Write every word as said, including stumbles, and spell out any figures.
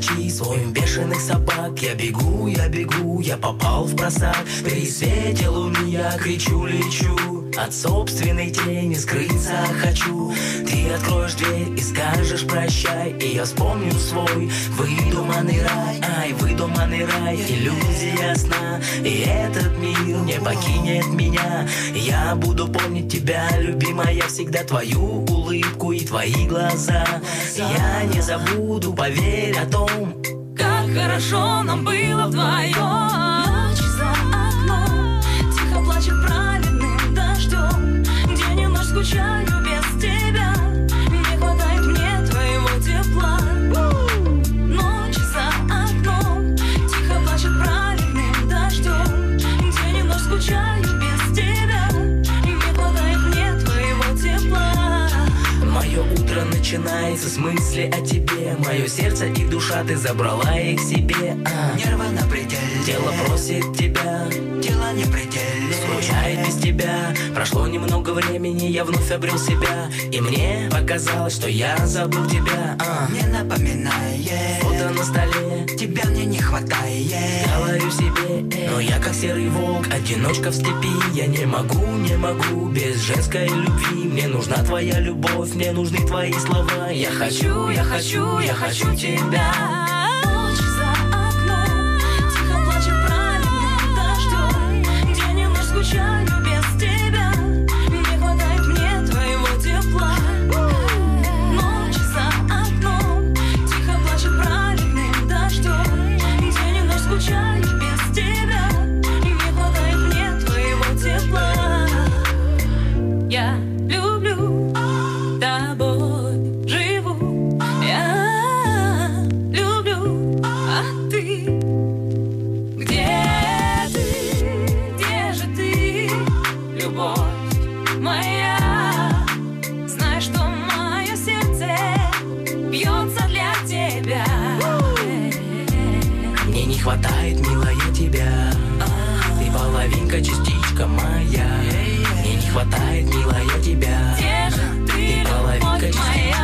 ночи, своим бешеных собак. Я бегу, я бегу, я попал в просак. При свете луны я кричу, лечу. От собственной тени скрыться хочу. Ты откроешь дверь и скажешь прощай, и я вспомню свой выдуманный рай. Ай, выдуманный рай, иллюзия сна. И этот мир не покинет меня. Я буду помнить тебя, любимая, всегда твою улыбку и твои глаза. Я не забуду, поверь о том, как хорошо нам было вдвоем. Ночь за окном тихо плачет проливным дождем. День и ночь скучаю без тебя. Не хватает мне твоего тепла. Ночь за окном тихо плачет проливным дождем. День и ночь скучаю без тебя. Не хватает мне твоего тепла. Мое утро начинается с мысли о тебе. Мое сердце и душа, ты забрала их себе. а. Нервы на пределе, Тело просит тебя, тело не пределе. скучает без тебя. Прошло немного времени, я вновь обрел себя. И мне показалось, что я забыл тебя. а. Не напоминает, Фото на столе, тебя мне не хватает. говорю себе, но я как серый волк, одиночка в степи. Я не могу, не могу без женской любви. Мне нужна твоя любовь, мне нужны твои слова. Я хочу, я хочу, я хочу тебя. Ночь за окном тихо плачет проливным дождем. День и ночь скучаю без тебя. Не хватает мне твоего тепла. Ночь за окном тихо плачет проливным дождем. День и ночь скучаю без тебя. Не хватает мне твоего тепла. Я люблю тобой живу. Я люблю, а ты? Где ты? Где же ты, любовь моя? Знай, что мое сердце бьется для тебя. Мне не хватает, милая, тебя. Ты половинка, частичка моя. Мне не хватает, милая, тебя. Где же ты, Ты половинка, любовь моя?